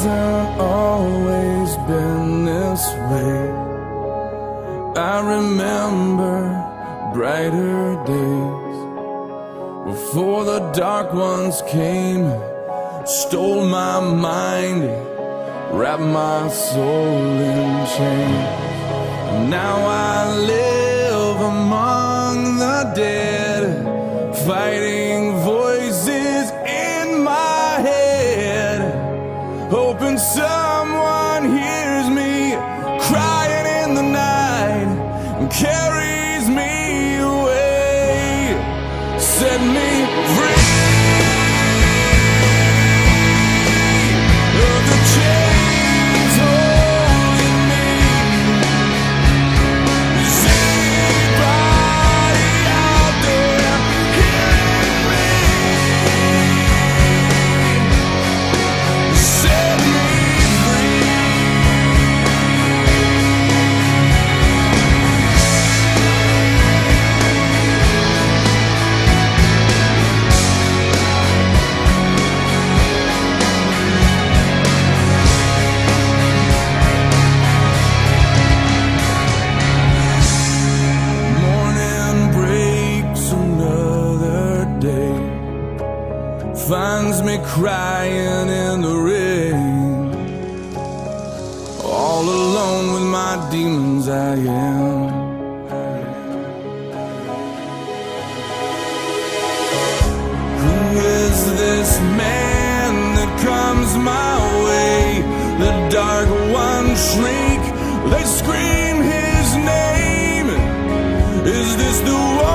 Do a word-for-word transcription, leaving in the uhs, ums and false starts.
hasn't always been this way. I remember brighter days before the dark ones came, stole my mind, wrapped my soul in chains. Now I live among the dead, fighting voices in my head, hoping someone hears me crying in the night and carries me away, set me free. Finds me crying in the rain, all alone with my demons I am. Who is this man that comes my way? The dark ones shriek, they scream his name. Is this the one?